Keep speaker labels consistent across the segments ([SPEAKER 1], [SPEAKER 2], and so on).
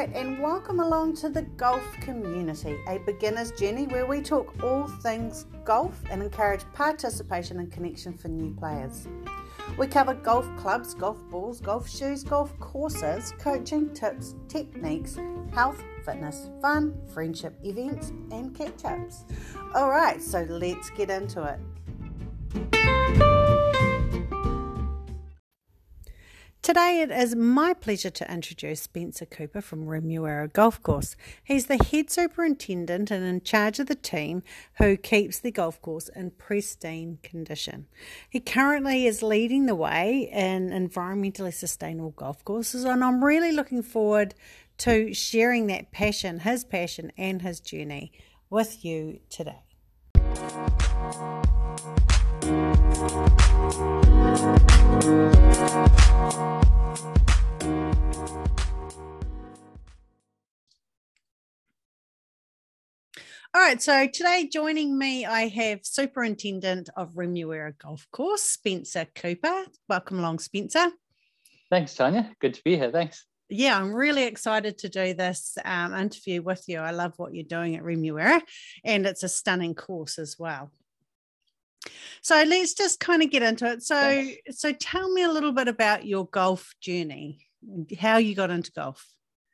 [SPEAKER 1] right, and welcome along to the Golf Community, a beginner's journey where we talk all things golf and encourage participation and connection for new players. We cover golf clubs, golf balls, golf shoes, golf courses, coaching tips, techniques, health, fitness, fun, friendship, events, and catch-ups. All right, so let's get into it. Today it is my pleasure to introduce Spencer Cooper from Remuera Golf Course. He's the head superintendent and in charge of the team who keeps the golf course in pristine condition. He currently is leading the way in environmentally sustainable golf courses, and I'm really looking forward to sharing that passion, his passion and his journey with you today. All right, so today joining me, I have Superintendent of Remuera Golf Course, Spencer Cooper. Welcome along, Spencer.
[SPEAKER 2] Thanks, Tanya. Good to be here. Thanks.
[SPEAKER 1] Yeah, I'm really excited to do this interview with you. I love what you're doing at Remuera, and it's a stunning course as well. So let's just kind of get into it. So tell me a little bit about your golf journey, how you got into golf.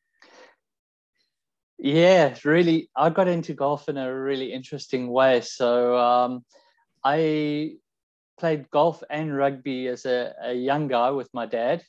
[SPEAKER 2] Yeah, really, I got into golf in a really interesting way. So I played golf and rugby as a young guy with my dad.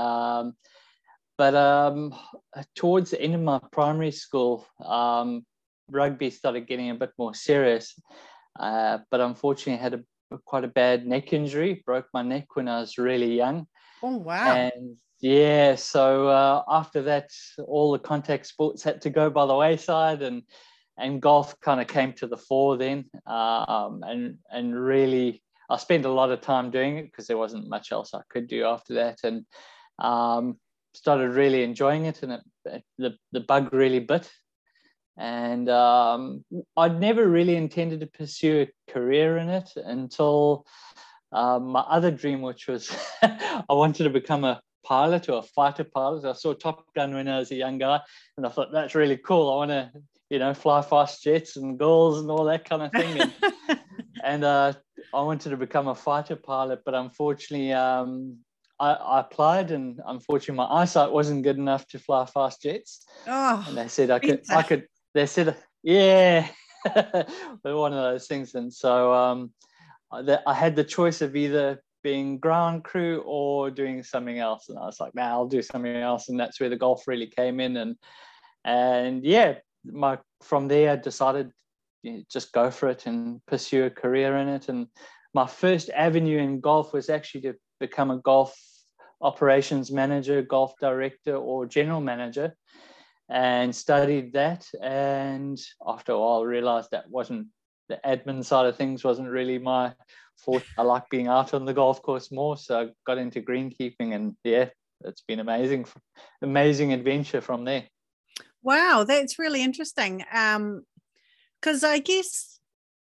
[SPEAKER 2] But towards the end of my primary school, rugby started getting a bit more serious. But unfortunately, I had quite a bad neck injury, broke my neck when I was really young.
[SPEAKER 1] Oh, wow.
[SPEAKER 2] And yeah, so after that, all the contact sports had to go by the wayside, and golf kind of came to the fore then. And really, I spent a lot of time doing it because there wasn't much else I could do after that, and started really enjoying it, and the bug really bit. And I'd never really intended to pursue a career in it until my other dream, which was I wanted to become a pilot or a fighter pilot. I saw Top Gun when I was a young guy, and I thought, that's really cool. I want to, fly fast jets and girls and all that kind of thing. And I wanted to become a fighter pilot, but unfortunately, I applied, and unfortunately, my eyesight wasn't good enough to fly fast jets.
[SPEAKER 1] Oh,
[SPEAKER 2] and they said I could. They said, yeah, but one of those things. And so I had the choice of either being ground crew or doing something else, and I was like, I'll do something else. And that's where the golf really came in, and yeah, from there I decided, just go for it and pursue a career in it. And my first avenue in golf was actually to become a golf operations manager, golf director, or general manager, and studied that. And after a while I realized that wasn't, the admin side of things wasn't really my forte. I like being out on the golf course more, so I got into greenkeeping, and yeah, it's been amazing adventure from there.
[SPEAKER 1] Wow, that's really interesting. Because I guess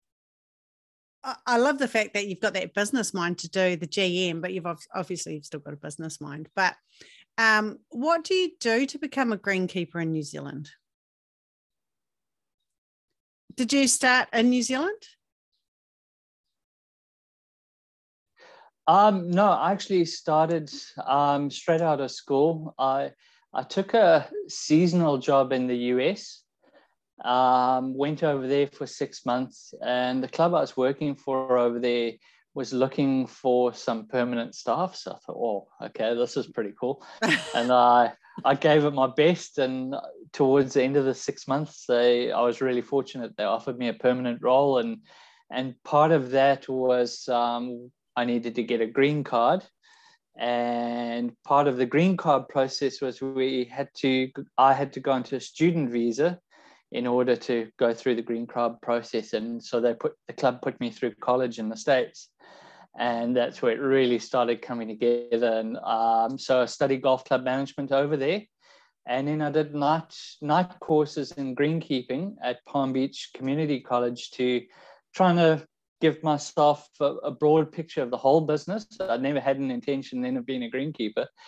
[SPEAKER 1] I love the fact that you've got that business mind to do the GM, but you've still got a business mind. But what do you do to become a greenkeeper in New Zealand? Did you start in New Zealand?
[SPEAKER 2] No, I actually started straight out of school. I took a seasonal job in the US, went over there for 6 months, and the club I was working for over there was looking for some permanent staff. So I thought, oh, okay, this is pretty cool. And I gave it my best, and towards the end of the 6 months, I was really fortunate. They offered me a permanent role, and part of that was I needed to get a green card. And part of the green card process was I had to go into a student visa in order to go through the green card process. And so the club put me through college in the States, and that's where it really started coming together. And so I studied golf club management over there, and then I did night courses in greenkeeping at Palm Beach Community College to trying to give myself a broad picture of the whole business. I never had an intention then of being a greenkeeper.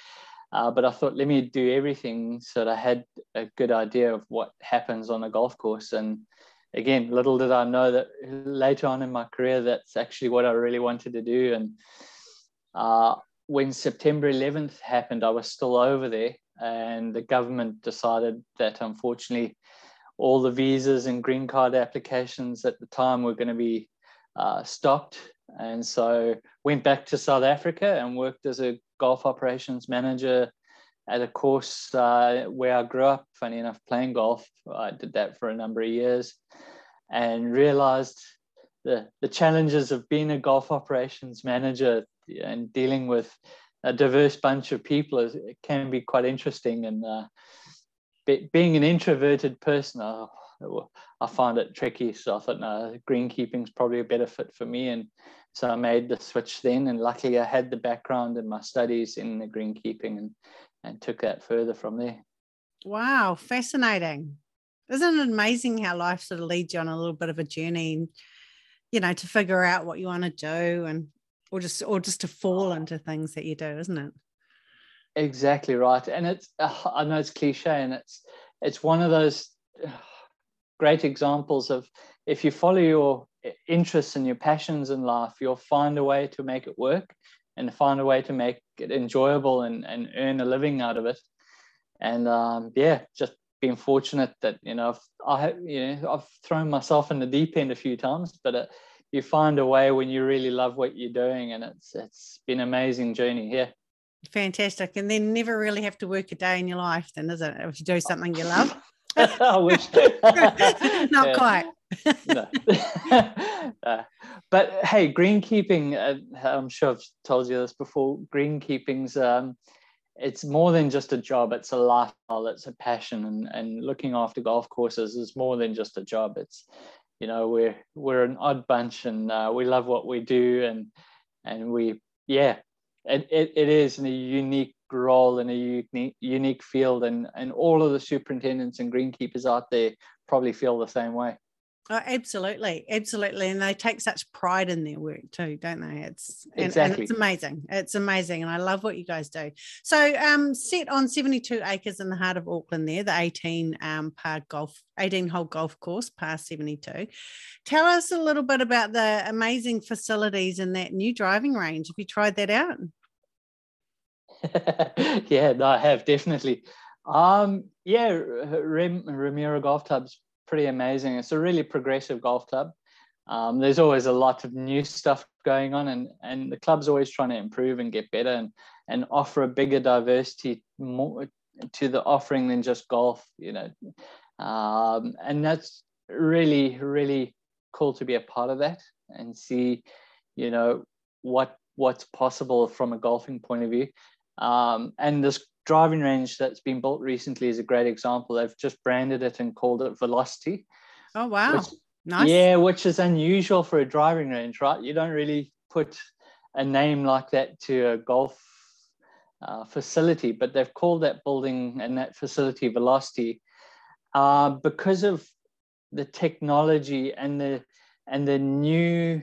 [SPEAKER 2] But I thought, let me do everything so that I had a good idea of what happens on a golf course. And again, little did I know that later on in my career, that's actually what I really wanted to do. And when September 11th happened, I was still over there, and the government decided that unfortunately all the visas and green card applications at the time were going to be stopped. And so went back to South Africa and worked as a golf operations manager at a course where I grew up, funny enough, playing golf. I did that for a number of years and realized the challenges of being a golf operations manager and dealing with a diverse bunch of people it can be quite interesting. And being an introverted person, I find it tricky. So I thought, no, greenkeeping is probably a better fit for me. And so I made the switch then. And luckily I had the background in my studies in the greenkeeping and took that further from there.
[SPEAKER 1] Wow, fascinating. Isn't it amazing how life sort of leads you on a little bit of a journey, to figure out what you want to do and or just to fall into things that you do, isn't it?
[SPEAKER 2] Exactly right. And it's I know it's cliche, and it's one of those great examples of, if you follow your interests and your passions in life, you'll find a way to make it work and find a way to make it enjoyable and earn a living out of it. And just being fortunate that I've thrown myself in the deep end a few times, but you find a way when you really love what you're doing, and it's been an amazing journey here.
[SPEAKER 1] Fantastic. And then never really have to work a day in your life then, is it, if you do something you love?
[SPEAKER 2] I wish.
[SPEAKER 1] Not quite.
[SPEAKER 2] No. But hey, greenkeeping, I'm sure I've told you this before, greenkeeping's it's more than just a job. It's a lifestyle, it's a passion, and looking after golf courses is more than just a job. It's we're an odd bunch, and we love what we do, and we it is in a unique role in a unique field, and all of the superintendents and greenkeepers out there probably feel the same way.
[SPEAKER 1] Oh, absolutely. And they take such pride in their work too, don't they?
[SPEAKER 2] Exactly.
[SPEAKER 1] And it's amazing. It's amazing. And I love what you guys do. So set on 72 acres in the heart of Auckland there, the 18-hole golf course, par 72. Tell us a little bit about the amazing facilities in that new driving range. Have you tried that out?
[SPEAKER 2] Yeah, no, I have, definitely. Remuera Golf Club's pretty amazing. It's a really progressive golf club. There's always a lot of new stuff going on, and the club's always trying to improve and get better and offer a bigger diversity more to the offering than just golf, and that's really, really cool to be a part of that and see, what's possible from a golfing point of view. And this driving range that's been built recently is a great example. They've just branded it and called it Velocity.
[SPEAKER 1] Oh, wow.
[SPEAKER 2] Nice. Yeah, which is unusual for a driving range, right? You don't really put a name like that to a golf facility, but they've called that building and that facility Velocity because of the technology and the new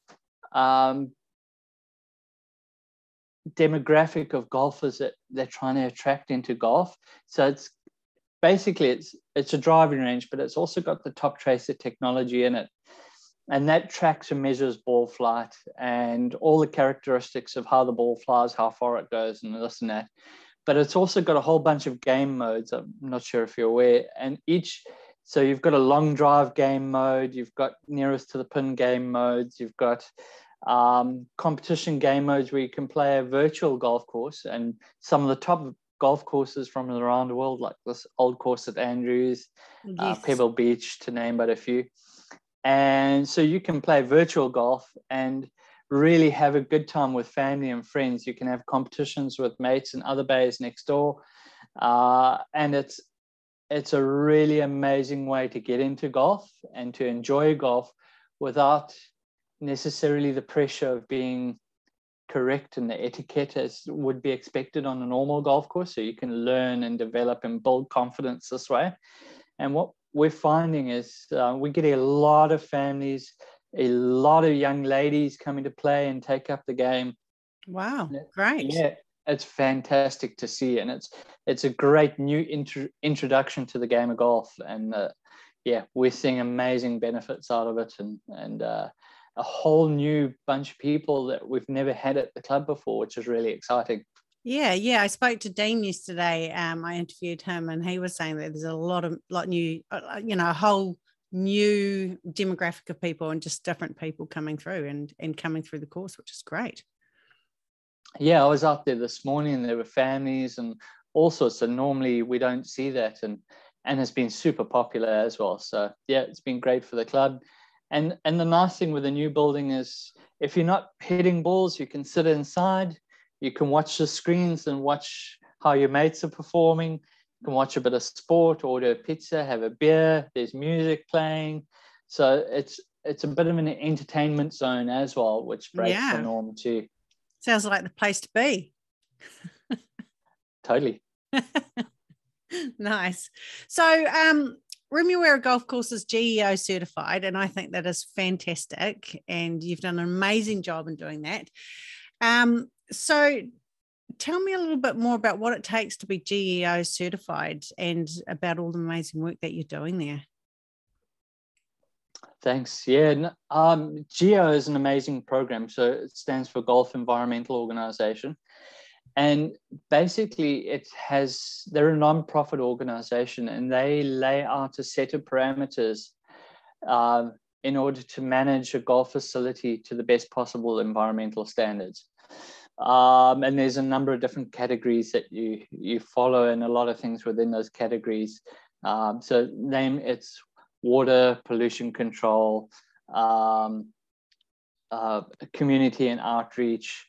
[SPEAKER 2] demographic of golfers that they're trying to attract into golf. So it's basically it's a driving range, but it's also got the top tracer technology in it, and that tracks and measures ball flight and all the characteristics of how the ball flies, how far it goes, and this and that. But it's also got a whole bunch of game modes. I'm not sure if you're aware, and so you've got a long drive game mode, you've got nearest to the pin game modes, you've got competition game modes where you can play a virtual golf course, and some of the top golf courses from around the world, like this old course at Andrews,
[SPEAKER 1] yes.
[SPEAKER 2] Pebble Beach, to name but a few. And so you can play virtual golf and really have a good time with family and friends. You can have competitions with mates in other bays next door, and it's a really amazing way to get into golf and to enjoy golf without necessarily the pressure of being correct in the etiquette as would be expected on a normal golf course. So you can learn and develop and build confidence this way. And what we're finding is we're getting a lot of families, a lot of young ladies coming to play and take up the game.
[SPEAKER 1] Wow, great.
[SPEAKER 2] Yeah, it's fantastic to see, and it's a great new introduction to the game of golf, and we're seeing amazing benefits out of it, and a whole new bunch of people that we've never had at the club before, which is really exciting.
[SPEAKER 1] Yeah. I spoke to Dean yesterday. I interviewed him, and he was saying that there's a lot new, a whole new demographic of people and just different people coming through and coming through the course, which is great.
[SPEAKER 2] Yeah, I was out there this morning, and there were families and all sorts. And normally we don't see that, and it's been super popular as well. So yeah, it's been great for the club. And the nice thing with the new building is, if you're not hitting balls, you can sit inside. You can watch the screens and watch how your mates are performing. You can watch a bit of sport, order a pizza, have a beer. There's music playing. So it's a bit of an entertainment zone as well, which breaks the norm too.
[SPEAKER 1] Sounds like the place to be.
[SPEAKER 2] Totally.
[SPEAKER 1] Nice. So Remuera Golf Course is GEO certified, and I think that is fantastic. And you've done an amazing job in doing that. So tell me a little bit more about what it takes to be GEO certified and about all the amazing work that you're doing there.
[SPEAKER 2] There. Yeah, GEO is an amazing program. So it stands for Golf Environmental Organization. And basically they're a non-profit organization, and they lay out a set of parameters in order to manage a golf facility to the best possible environmental standards. And there's a number of different categories that you follow, and a lot of things within those categories. So it's water, pollution control, community and outreach,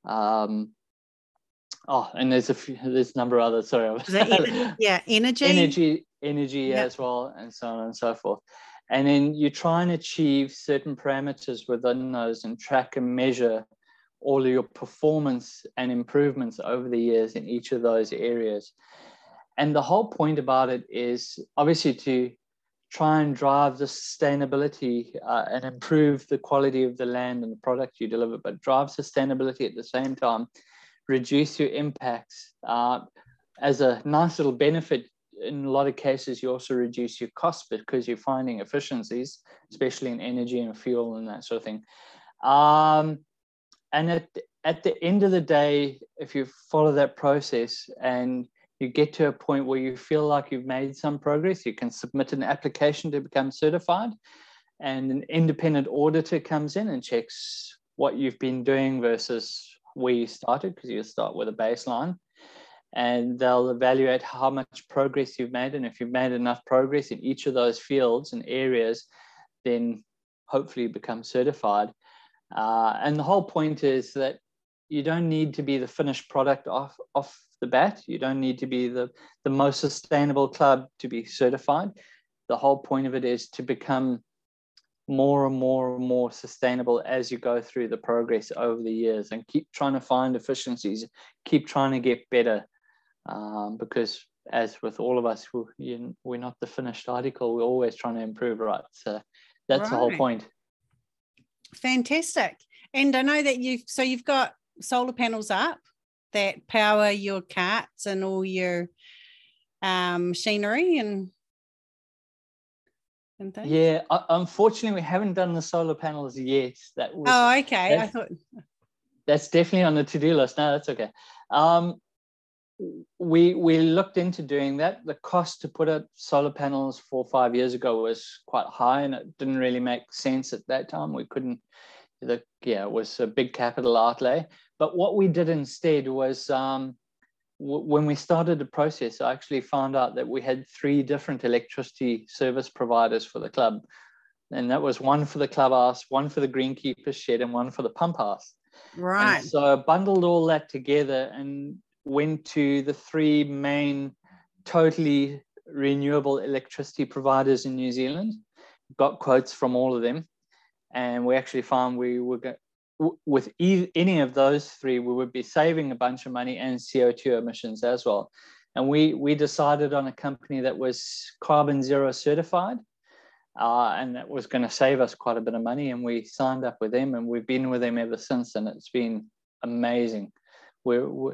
[SPEAKER 2] and there's a number of others. Sorry.
[SPEAKER 1] Energy
[SPEAKER 2] as well, and so on and so forth. And then you try and achieve certain parameters within those, and track and measure all of your performance and improvements over the years in each of those areas. And the whole point about it is obviously to try and drive the sustainability and improve the quality of the land and the product you deliver, but drive sustainability at the same time, reduce your impacts. As a nice little benefit, in a lot of cases, you also reduce your costs because you're finding efficiencies, especially in energy and fuel and that sort of thing. And at the end of the day, if you follow that process and you get to a point where you feel like you've made some progress, you can submit an application to become certified, and an independent auditor comes in and checks what you've been doing versus where you started, because you start with a baseline, and they'll evaluate how much progress you've made. And if you've made enough progress in each of those fields and areas, then hopefully you become certified. And the whole point is that you don't need to be the finished product off the bat. You don't need to be the most sustainable club to be certified. The whole point of it is to become more and more sustainable as you go through the progress over the years, and keep trying to find efficiencies, keep trying to get better, because as with all of us, we're not the finished article. We're always trying to improve, right? So that's the whole point.
[SPEAKER 1] Fantastic. And I know that you've got solar panels up that power your carts and all your machinery and things.
[SPEAKER 2] Yeah, unfortunately, we haven't done the solar panels yet.
[SPEAKER 1] Okay. I thought
[SPEAKER 2] that's definitely on the to-do list. No, that's okay. We looked into doing that. The cost to put up solar panels 4 or 5 years ago was quite high, and it didn't really make sense at that time. We couldn't. It was a big capital outlay. But what we did instead was, when we started the process, I actually found out that we had 3 different electricity service providers for the club. And that was one for the clubhouse, one for the greenkeeper shed, and one for the pump house.
[SPEAKER 1] Right.
[SPEAKER 2] And so I bundled all that together and went to the 3 main totally renewable electricity providers in New Zealand, got quotes from all of them. And we actually found with any of those 3, we would be saving a bunch of money and CO2 emissions as well. And we decided on a company that was carbon zero certified, and that was going to save us quite a bit of money. And we signed up with them, and we've been with them ever since. And it's been amazing. We're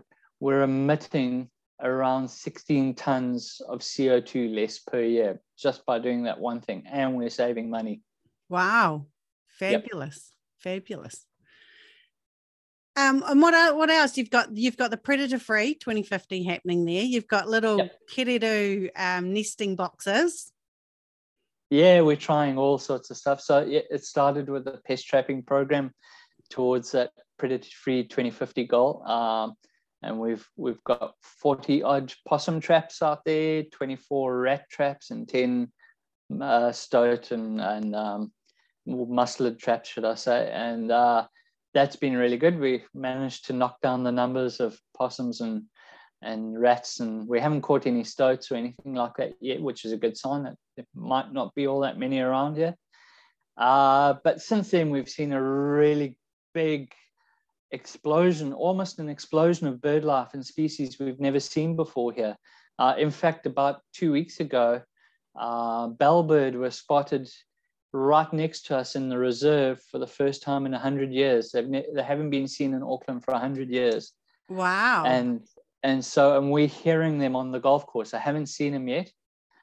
[SPEAKER 2] we're emitting around 16 tons of CO2 less per year just by doing that one thing, and we're saving money.
[SPEAKER 1] Wow. Fabulous. Yep. Fabulous. And what else? You've got the Predator Free 2050 happening there. You've got little Kereru nesting boxes.
[SPEAKER 2] Yeah, we're trying all sorts of stuff. So it started with the pest trapping program towards that Predator Free 2050 goal. And we've got 40 odd possum traps out there, 24 rat traps, and 10 stoat and mustelid traps, should I say. And that's been really good. We managed to knock down the numbers of possums and rats, and we haven't caught any stoats or anything like that yet, which is a good sign that there might not be all that many around here. But since then, we've seen a really big explosion, almost an explosion of bird life and species we've never seen before here. In fact, about 2 weeks ago, bellbird were spotted right next to us in the reserve for the first time in 100 years. They haven't been seen in Auckland for 100 years.
[SPEAKER 1] Wow.
[SPEAKER 2] And we're hearing them on the golf course. I haven't seen them yet.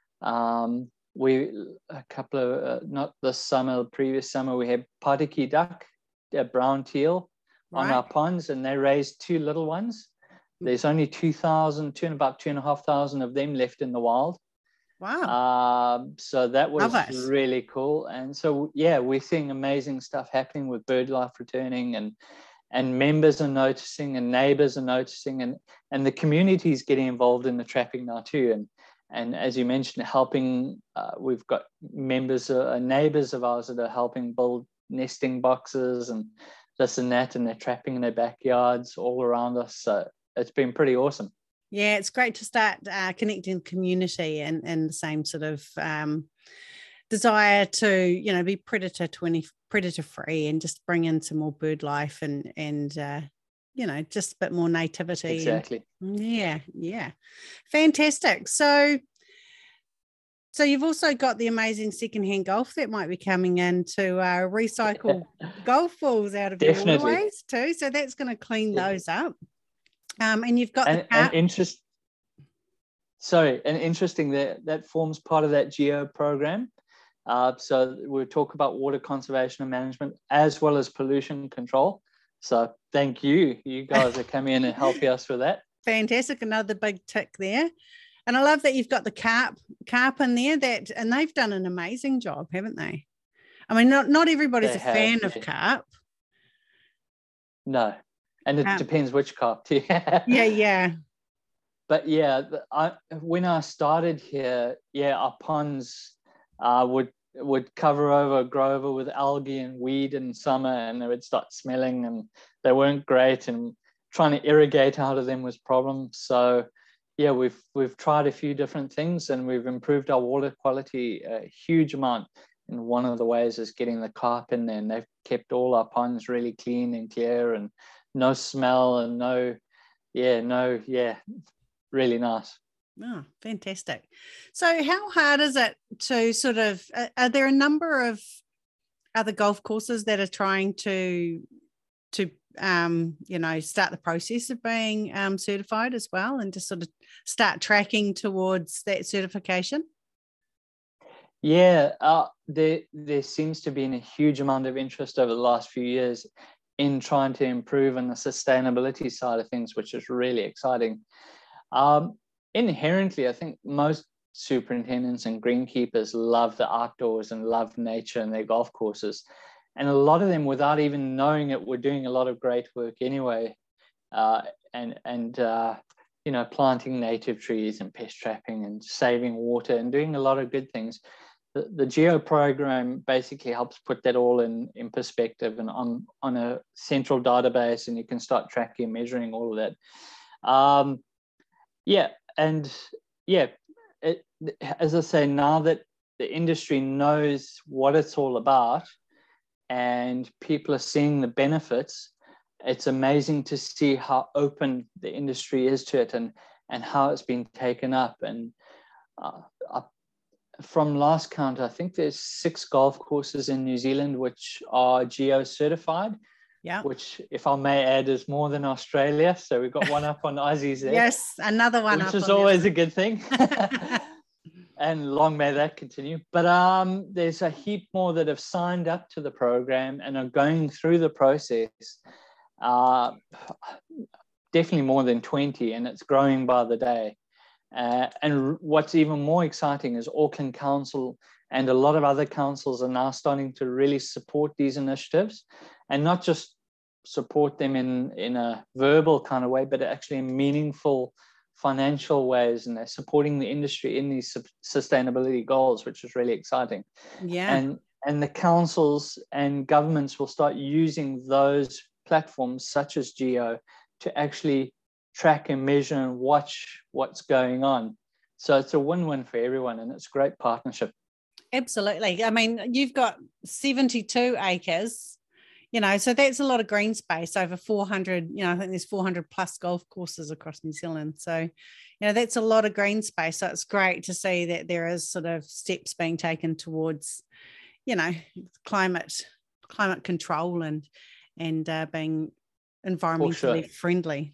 [SPEAKER 2] A couple of, not this summer, previous summer, we had Patiki duck, a brown teal, on our ponds, and they raised 2 little ones. There's only 2,000, about 2,500 of them left in the wild.
[SPEAKER 1] Wow.
[SPEAKER 2] So that was really cool. And so, yeah, we're seeing amazing stuff happening with bird life returning, and members are noticing, and neighbors are noticing, and the community is getting involved in the trapping now too. And as you mentioned, helping, we've got members, neighbors of ours that are helping build nesting boxes and this and that, and they're trapping in their backyards all around us. So it's been pretty awesome.
[SPEAKER 1] Yeah, it's great to start connecting the community and the same sort of desire to, be predator free and just bring in some more bird life and just a bit more nativity.
[SPEAKER 2] Exactly.
[SPEAKER 1] Yeah. Fantastic. So you've also got the amazing secondhand golf that might be coming in to recycle golf balls out of your waterways too. So that's going to clean those up. And you've got
[SPEAKER 2] interesting that forms part of that GEO program. So we'll talk about water conservation and management as well as pollution control. So thank you. You guys are coming in and helping us with that.
[SPEAKER 1] Fantastic. Another big tick there. And I love that you've got the carp in there, and they've done an amazing job, haven't they? I mean, not everybody's a fan of carp.
[SPEAKER 2] No. And it depends which carp.
[SPEAKER 1] Yeah.
[SPEAKER 2] But yeah, when I started here, our ponds would grow over with algae and weed in summer, and they would start smelling, and they weren't great, and trying to irrigate out of them was problem. So yeah, we've tried a few different things, and we've improved our water quality a huge amount. And one of the ways is getting the carp in there, and they've kept all our ponds really clean and clear, and no smell, and really nice.
[SPEAKER 1] Oh, fantastic. So how hard is it to sort of, are there a number of other golf courses that are trying to start the process of being certified as well, and just sort of start tracking towards that certification?
[SPEAKER 2] Yeah, there seems to be a huge amount of interest over the last few years in trying to improve on the sustainability side of things, which is really exciting. Inherently, I think most superintendents and greenkeepers love the outdoors and love nature and their golf courses. And a lot of them, without even knowing it, were doing a lot of great work anyway. Planting native trees and pest trapping and saving water and doing a lot of good things. The GEO program basically helps put that all in perspective and on a central database, and you can start tracking and measuring all of that. As I say, now that the industry knows what it's all about and people are seeing the benefits, it's amazing to see how open the industry is to it and how it's been taken up. And from last count, I think there's 6 golf courses in New Zealand which are GEO certified.
[SPEAKER 1] Yeah.
[SPEAKER 2] which, if I may add, is more than Australia. So we've got one up on Aussies there.
[SPEAKER 1] Yes, another one
[SPEAKER 2] which
[SPEAKER 1] up
[SPEAKER 2] is
[SPEAKER 1] on
[SPEAKER 2] always a good thing. And long may that continue. But there's a heap more that have signed up to the program and are going through the process. Definitely more than 20, and it's growing by the day. And what's even more exciting is Auckland Council and a lot of other councils are now starting to really support these initiatives, and not just support them in a verbal kind of way, but actually in meaningful financial ways, and they're supporting the industry in these sustainability goals, which is really exciting.
[SPEAKER 1] Yeah.
[SPEAKER 2] And the councils and governments will start using those platforms such as Geo to actually track and measure and watch what's going on. So it's a win-win for everyone, and it's a great partnership.
[SPEAKER 1] Absolutely. I mean, you've got 72 acres, so that's a lot of green space, over 400, I think there's 400 plus golf courses across New Zealand. So, that's a lot of green space. So it's great to see that there is sort of steps being taken towards, climate control and being environmentally friendly.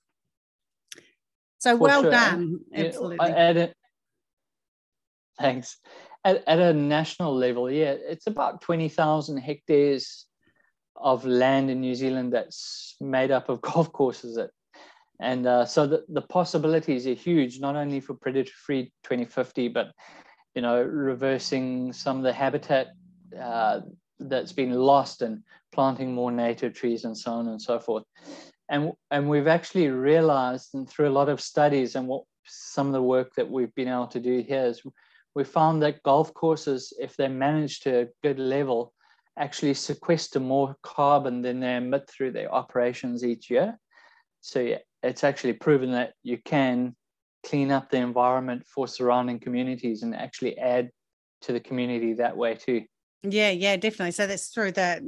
[SPEAKER 1] So well done. Absolutely.
[SPEAKER 2] Thanks. At a national level, it's about 20,000 hectares of land in New Zealand that's made up of golf courses. And so the possibilities are huge, not only for predator-free 2050, but, reversing some of the habitat that's been lost and planting more native trees and so on and so forth. And we've actually realized, and through a lot of studies and some of the work that we've been able to do here, is we found that golf courses, if they're managed to a good level, actually sequester more carbon than they emit through their operations each year. So it's actually proven that you can clean up the environment for surrounding communities and actually add to the community that way too.
[SPEAKER 1] Yeah, definitely. So that's through the,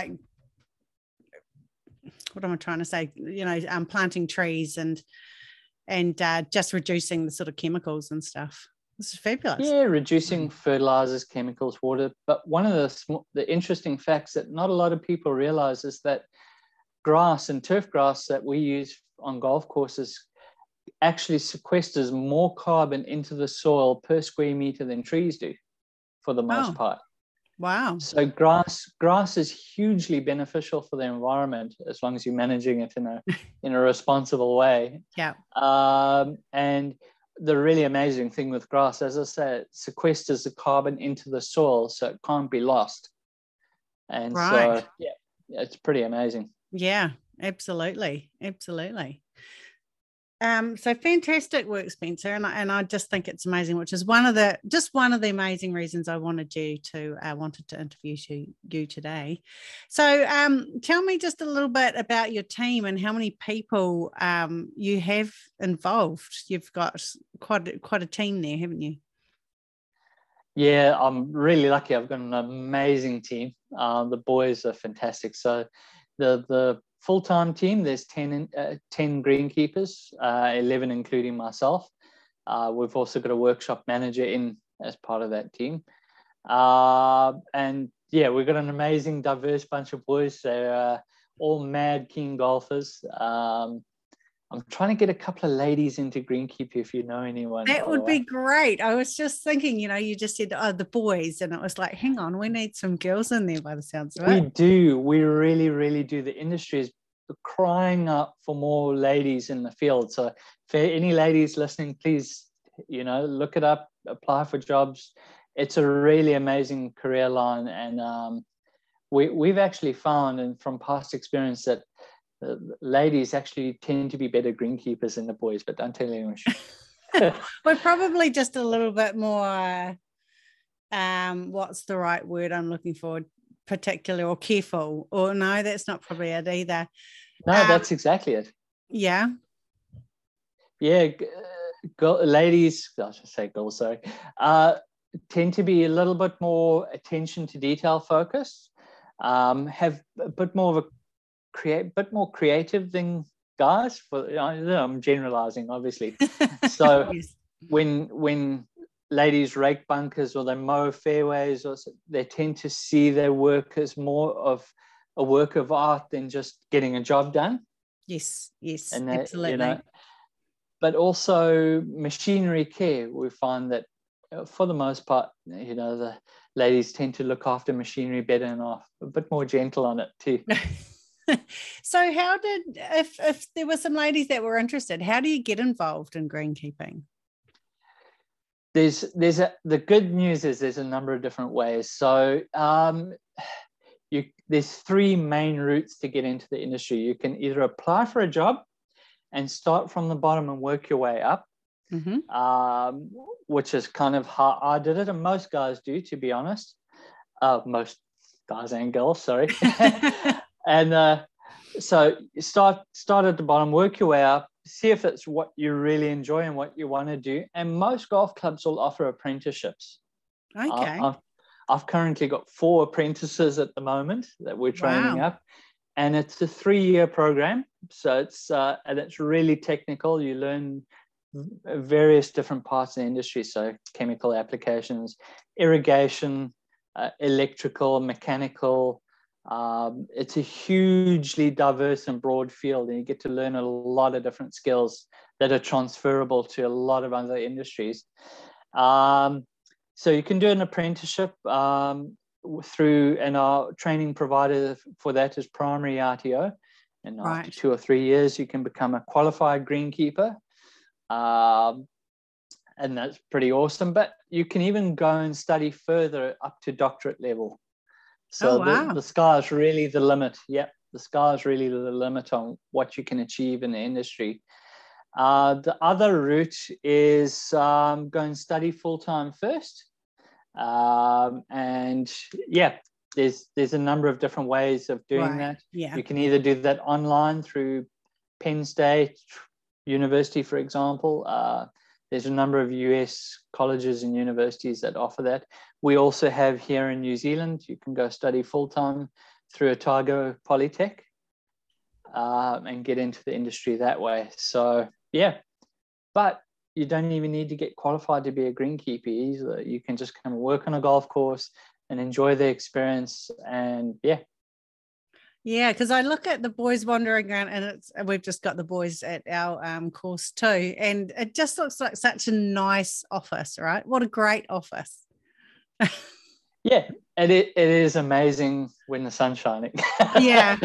[SPEAKER 1] what am I trying to say? Planting trees and just reducing the sort of chemicals and stuff. This is fabulous.
[SPEAKER 2] Yeah, reducing fertilizers, chemicals, water. But one of the interesting facts that not a lot of people realize is that grass and turf grass that we use on golf courses actually sequesters more carbon into the soil per square meter than trees do, for the most part.
[SPEAKER 1] Wow.
[SPEAKER 2] So grass is hugely beneficial for the environment, as long as you're managing it in a responsible way.
[SPEAKER 1] Yeah.
[SPEAKER 2] And the really amazing thing with grass, as I said, it sequesters the carbon into the soil, so it can't be lost. And so, it's pretty amazing.
[SPEAKER 1] Yeah, absolutely. So fantastic work, Spencer, and I just think it's amazing, which is one of the amazing reasons I wanted to interview you today. So tell me just a little bit about your team and how many people you have involved. You've got quite a team there, haven't you?
[SPEAKER 2] Yeah, I'm really lucky. I've got an amazing team. The boys are fantastic. So the full-time team, there's 10 greenkeepers, 11 including myself. We've also got a workshop manager in as part of that team. And yeah, we've got an amazing, diverse bunch of boys. They're all mad keen golfers. I'm trying to get a couple of ladies into greenkeeping if you know anyone.
[SPEAKER 1] That would be great. I was just thinking, you just said, the boys, and it was like, hang on, we need some girls in there by the sounds of it.
[SPEAKER 2] We do. We really, really do. The industry is crying out for more ladies in the field. So for any ladies listening, please, look it up, apply for jobs. It's a really amazing career line. And we've actually found, and from past experience, that ladies actually tend to be better greenkeepers than the boys, but don't tell anyone.
[SPEAKER 1] We're probably just a little bit more, what's the right word I'm looking for? Particular or careful, or no, that's not probably it either.
[SPEAKER 2] No, that's exactly it.
[SPEAKER 1] Yeah.
[SPEAKER 2] Ladies, I should say girls, sorry, tend to be a little bit more attention to detail focused, have a bit more of bit more creative than guys. I'm generalizing, obviously. So
[SPEAKER 1] yes.
[SPEAKER 2] when ladies rake bunkers or they mow fairways, or they tend to see their work as more of a work of art than just getting a job done.
[SPEAKER 1] Yes,
[SPEAKER 2] And
[SPEAKER 1] absolutely.
[SPEAKER 2] but also machinery care. We find that for the most part, the ladies tend to look after machinery better and are a bit more gentle on it too.
[SPEAKER 1] So if there were some ladies that were interested, how do you get involved in greenkeeping?
[SPEAKER 2] The good news is there's a number of different ways. So there's three main routes to get into the industry. You can either apply for a job and start from the bottom and work your way up, which is kind of how I did it, and most guys do, to be honest. Most guys and girls, sorry. And so start at the bottom, work your way up, see if it's what you really enjoy and what you want to do. And most golf clubs will offer apprenticeships.
[SPEAKER 1] Okay.
[SPEAKER 2] I've currently got 4 apprentices at the moment that we're training up, and it's a 3-year program. So it's really technical. You learn various different parts of the industry. So chemical applications, irrigation, electrical, mechanical. It's a hugely diverse and broad field, and you get to learn a lot of different skills that are transferable to a lot of other industries. So you can do an apprenticeship through, and our training provider for that is Primary RTO. And after 2 or 3 years, you can become a qualified greenkeeper. And that's pretty awesome. But you can even go and study further up to doctorate level. So the sky is really the limit. Yep, the sky is really the limit on what you can achieve in the industry. The other route is go and study full-time first. And yeah, there's a number of different ways of doing that.
[SPEAKER 1] Yeah.
[SPEAKER 2] You can either do that online through Penn State University, for example. There's a number of US colleges and universities that offer that. We also have here in New Zealand, you can go study full-time through Otago Polytech and get into the industry that way. So yeah, but you don't even need to get qualified to be a greenkeeper either. You can just come and work on a golf course and enjoy the experience. And
[SPEAKER 1] yeah, because I look at the boys wandering around, and we've just got the boys at our course too, and it just looks like such a nice office, right? What a great office.
[SPEAKER 2] Yeah, it is amazing when the sun's shining.
[SPEAKER 1] Yeah.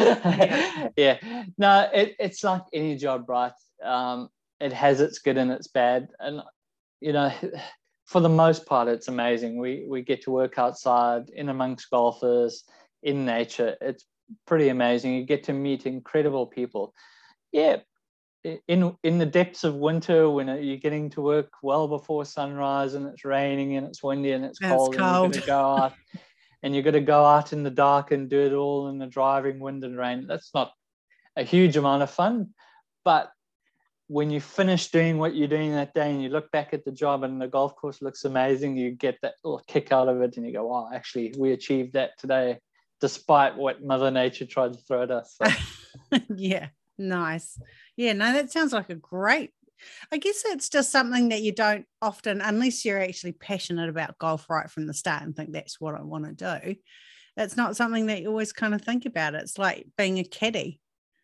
[SPEAKER 2] No, it's like any job, right? It has its good and its bad, and for the most part, it's amazing. We get to work outside, in amongst golfers, in nature. It's pretty amazing. You get to meet incredible people. Yeah, in the depths of winter, when you're getting to work well before sunrise, and it's raining and it's windy and it's cold. And you're going to go out, and you're going to go out in the dark and do it all in the driving wind and rain. That's not a huge amount of fun, but when you finish doing what you're doing that day and you look back at the job and the golf course looks amazing, you get that little kick out of it, and you go, wow, actually we achieved that today, despite what Mother Nature tried to throw at us. So.
[SPEAKER 1] Yeah, nice. Yeah, no, that sounds like a great, I guess it's just something that you don't often, unless you're actually passionate about golf right from the start and think that's what I want to do. It's not something that you always kind of think about. It's like being a caddy.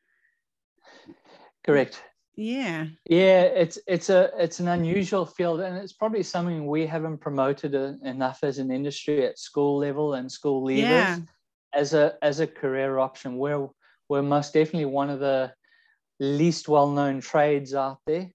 [SPEAKER 2] Correct.
[SPEAKER 1] Yeah.
[SPEAKER 2] It's an unusual field, and it's probably something we haven't promoted enough as an industry at school level and school leavers as a career option. We're most definitely one of the least well-known trades out there,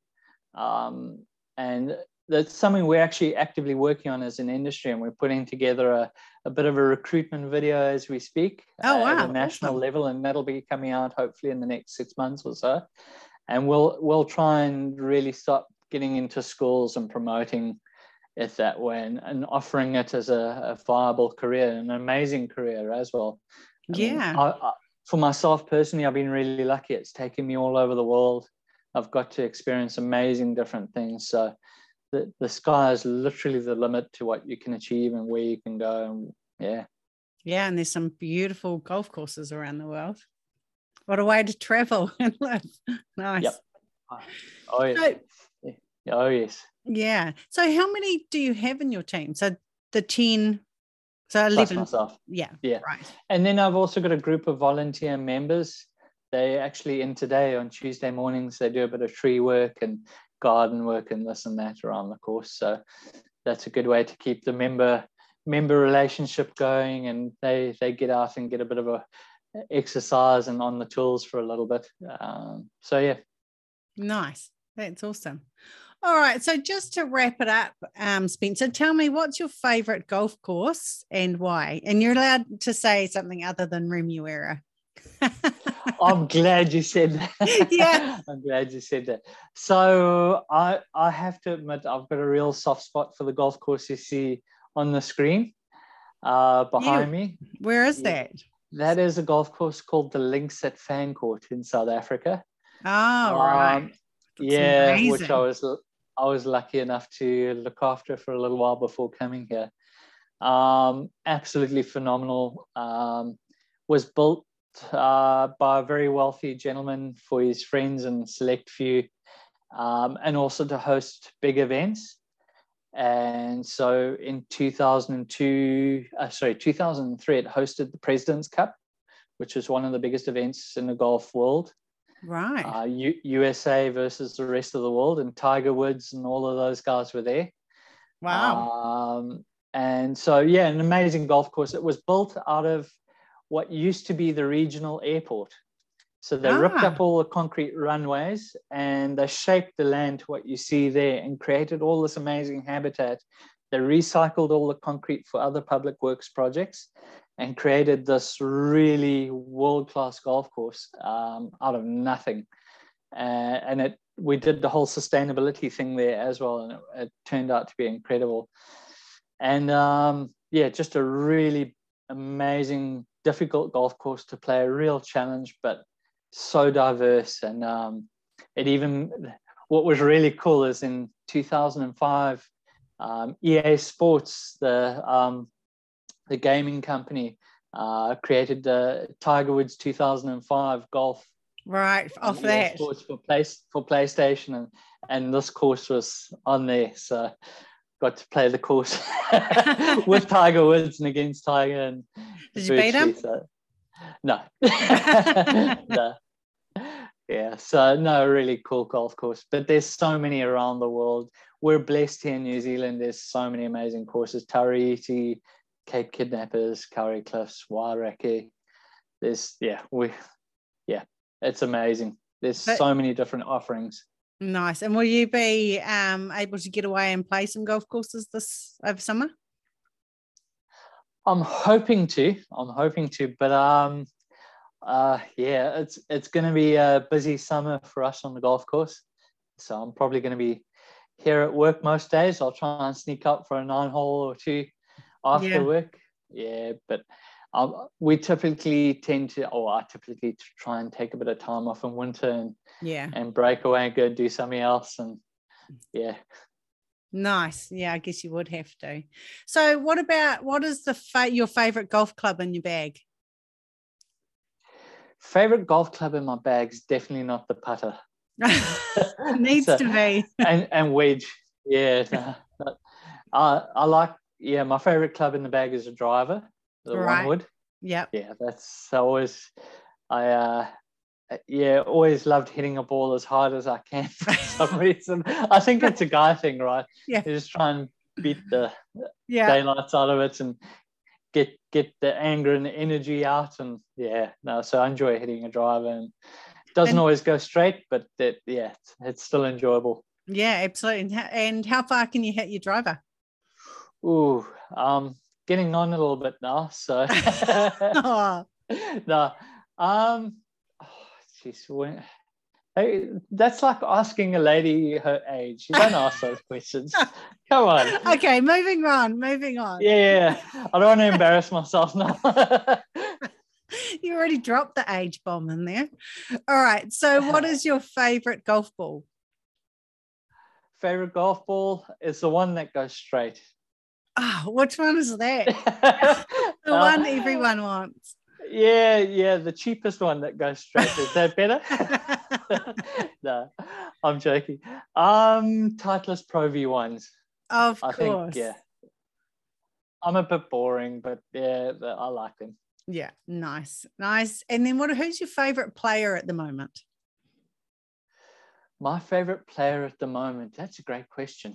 [SPEAKER 2] and that's something we're actually actively working on as an industry, and we're putting together a bit of a recruitment video as we speak at a national level, and that'll be coming out hopefully in the next 6 months or so. And we'll try and really start getting into schools and promoting it that way, and offering it as a viable career, an amazing career as well. I mean, for myself personally, I've been really lucky. It's taken me all over the world. I've got to experience amazing different things. So the sky is literally the limit to what you can achieve and where you can go. And
[SPEAKER 1] yeah, and there's some beautiful golf courses around the world. What a way to travel and live. Nice.
[SPEAKER 2] Yep. Oh, yes. Oh, yes.
[SPEAKER 1] Yeah. So how many do you have in your team? So the 10 So
[SPEAKER 2] plus
[SPEAKER 1] 11.
[SPEAKER 2] myself.
[SPEAKER 1] Yeah.
[SPEAKER 2] Yeah.
[SPEAKER 1] Right.
[SPEAKER 2] And then I've also got a group of volunteer members. They actually in today on Tuesday mornings, they do a bit of tree work and garden work and this and that around the course. So that's a good way to keep the member relationship going, and they get out and get a bit of a exercise and on the tools for a little bit. So yeah.
[SPEAKER 1] Nice. That's awesome. All right. So just to wrap it up, Spencer, tell me, what's your favorite golf course and why? And you're allowed to say something other than Remuera.
[SPEAKER 2] I'm glad you said that.
[SPEAKER 1] Yeah.
[SPEAKER 2] I'm glad you said that. So I have to admit, I've got a real soft spot for the golf course you see on the screen behind me.
[SPEAKER 1] Where is that?
[SPEAKER 2] That is a golf course called the Links at Fancourt in South Africa.
[SPEAKER 1] Oh, right.
[SPEAKER 2] Yeah,
[SPEAKER 1] amazing.
[SPEAKER 2] which I was lucky enough to look after for a little while before coming here. Absolutely phenomenal. Was built by a very wealthy gentleman for his friends and select few, and also to host big events. And so in 2003, it hosted the President's Cup, which is one of the biggest events in the golf world.
[SPEAKER 1] Right.
[SPEAKER 2] USA versus the rest of the world, and Tiger Woods and all of those guys were there.
[SPEAKER 1] Wow.
[SPEAKER 2] And so, yeah, an amazing golf course. It was built out of what used to be the regional airport. So they ripped up all the concrete runways and they shaped the land to what you see there and created all this amazing habitat. They recycled all the concrete for other public works projects and created this really world-class golf course out of nothing. And we did the whole sustainability thing there as well, and it turned out to be incredible. And yeah, just a really amazing, difficult golf course to play, a real challenge, but so diverse. And what was really cool is in 2005, EA Sports, the gaming company, created the Tiger Woods 2005 golf.
[SPEAKER 1] Right, off that.
[SPEAKER 2] Sports for PlayStation, and this course was on there, so got to play the course with Tiger Woods and against Tiger. And
[SPEAKER 1] did you beat him?
[SPEAKER 2] So, no. No. Yeah, so no, really cool golf course. But there's so many around the world. We're blessed here in New Zealand. There's so many amazing courses: Tauriti, Cape Kidnappers, Kauri Cliffs, Wairaki. It's amazing. There's so many different offerings.
[SPEAKER 1] Nice. And will you be able to get away and play some golf courses this over summer?
[SPEAKER 2] I'm hoping to, but yeah, it's going to be a busy summer for us on the golf course. So I'm probably going to be here at work most days. I'll try and sneak up for a 9-hole or 2 after work. Yeah, but I typically try and take a bit of time off in winter and break away and go do something else. And yeah.
[SPEAKER 1] Nice. Yeah, I guess you would have to. So what is your favorite golf club in your bag?
[SPEAKER 2] Favorite golf club in my bag is definitely not the putter.
[SPEAKER 1] Needs to be.
[SPEAKER 2] and wedge. Yeah. I like, my favorite club in the bag is a driver, the one wood.
[SPEAKER 1] Yep.
[SPEAKER 2] Yeah, that's always, always loved hitting a ball as hard as I can for some reason. I think it's a guy thing, right?
[SPEAKER 1] Yeah.
[SPEAKER 2] You just try and beat the daylights out of it and get the anger and the energy out. And so I enjoy hitting a driver, and it doesn't always go straight, but it's still enjoyable.
[SPEAKER 1] Yeah, absolutely. And how far can you hit your driver?
[SPEAKER 2] Ooh, getting on a little bit now, so no. That's like asking a lady her age. You don't ask those questions. Come on.
[SPEAKER 1] Okay, moving on.
[SPEAKER 2] Yeah, I don't want to embarrass myself now.
[SPEAKER 1] You already dropped the age bomb in there. All right, so what is your favorite golf ball?
[SPEAKER 2] Favorite golf ball is the one that goes straight.
[SPEAKER 1] Oh, which one is that? The one everyone wants.
[SPEAKER 2] Yeah, the cheapest one that goes straight. Is that better? No, I'm joking. Titleist Pro V1s.
[SPEAKER 1] Of course.
[SPEAKER 2] Think, I'm a bit boring, but yeah, I like them.
[SPEAKER 1] Yeah, nice. And then who's your favourite player at the moment?
[SPEAKER 2] My favorite player at the moment, that's a great question.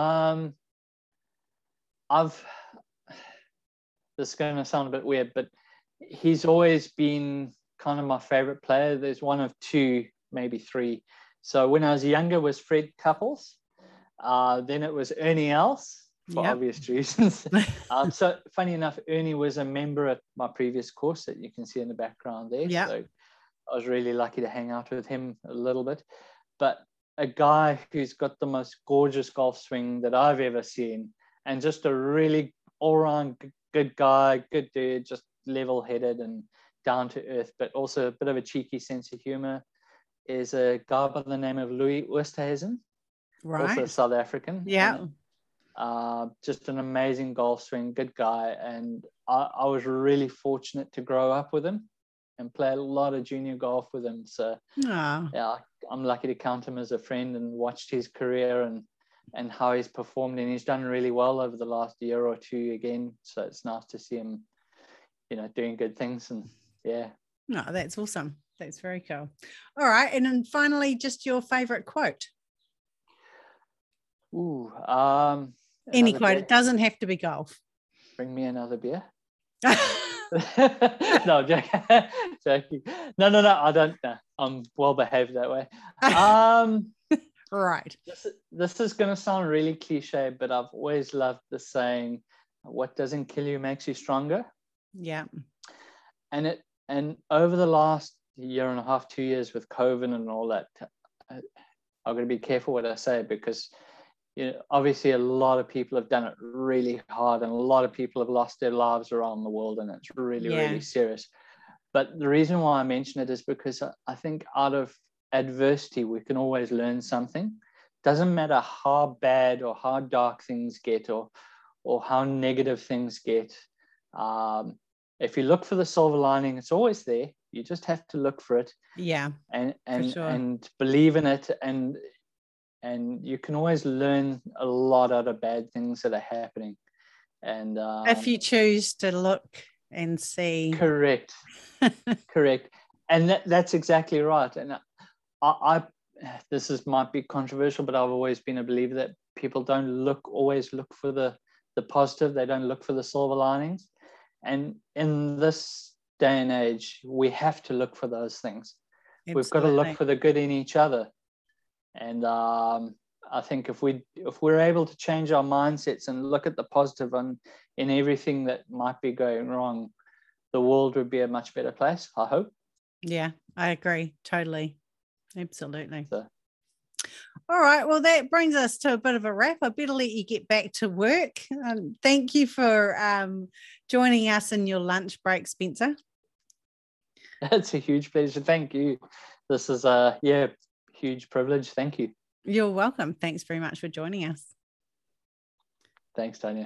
[SPEAKER 2] This is going to sound a bit weird, but he's always been kind of my favorite player. There's one of two, maybe three. So when I was younger was Fred Couples. Then it was Ernie Els, for obvious reasons. So funny enough, Ernie was a member at my previous course that you can see in the background there.
[SPEAKER 1] Yeah.
[SPEAKER 2] So I was really lucky to hang out with him a little bit. But a guy who's got the most gorgeous golf swing that I've ever seen, and just a really all-round good guy, good dude, just level-headed and down to earth, but also a bit of a cheeky sense of humor, is a guy by the name of Louis Oosthuizen, also South African.
[SPEAKER 1] Yeah.
[SPEAKER 2] Just an amazing golf swing, good guy. And I was really fortunate to grow up with him and play a lot of junior golf with him. So yeah, I'm lucky to count him as a friend and watched his career and how he's performed, and he's done really well over the last year or two again. So it's nice to see him, doing good things. And yeah.
[SPEAKER 1] No, that's awesome. That's very cool. All right. And then finally, just your favorite quote.
[SPEAKER 2] Ooh,
[SPEAKER 1] any quote. It doesn't have to be golf.
[SPEAKER 2] Bring me another beer. No, joking. No, I don't. No, I'm well behaved that way.
[SPEAKER 1] Right.
[SPEAKER 2] This is going to sound really cliche, but I've always loved the saying, "What doesn't kill you makes you stronger."
[SPEAKER 1] Yeah.
[SPEAKER 2] And over the last year and a half, 2 years with COVID and all that, I've got to be careful what I say, because obviously a lot of people have done it really hard, and a lot of people have lost their lives around the world, and it's really, really serious. But the reason why I mention it is because I think out of adversity, we can always learn something. Doesn't matter how bad or how dark things get, or how negative things get. If you look for the silver lining, it's always there. You just have to look for it.
[SPEAKER 1] Yeah.
[SPEAKER 2] And believe in it, and you can always learn a lot out of bad things that are happening. And
[SPEAKER 1] if you choose to look and see.
[SPEAKER 2] Correct. And that's exactly right. And I might be controversial, but I've always been a believer that people don't always look for the positive. They don't look for the silver linings. And in this day and age, we have to look for those things. Absolutely. We've got to look for the good in each other. And I think if we're able to change our mindsets and look at the positive in everything that might be going wrong, the world would be a much better place, I hope.
[SPEAKER 1] Yeah, I agree. Totally. Absolutely.
[SPEAKER 2] So.
[SPEAKER 1] All right. Well, that brings us to a bit of a wrap. I better let you get back to work. Thank you for joining us in your lunch break, Spencer.
[SPEAKER 2] It's a huge pleasure. Thank you. This is a huge privilege. Thank you.
[SPEAKER 1] You're welcome. Thanks very much for joining us.
[SPEAKER 2] Thanks, Tanya.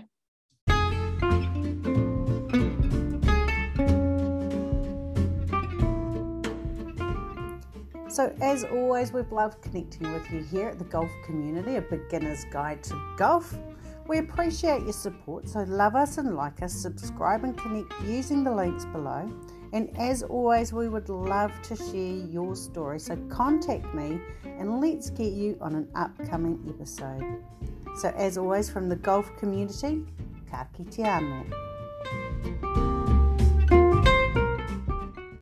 [SPEAKER 1] So as always, we've loved connecting with you here at the Golf Community, a beginner's guide to golf. We appreciate your support, so love us and like us, subscribe and connect using the links below. And as always, we would love to share your story, so contact me and let's get you on an upcoming episode. So as always, from the Golf Community, ka kite anō.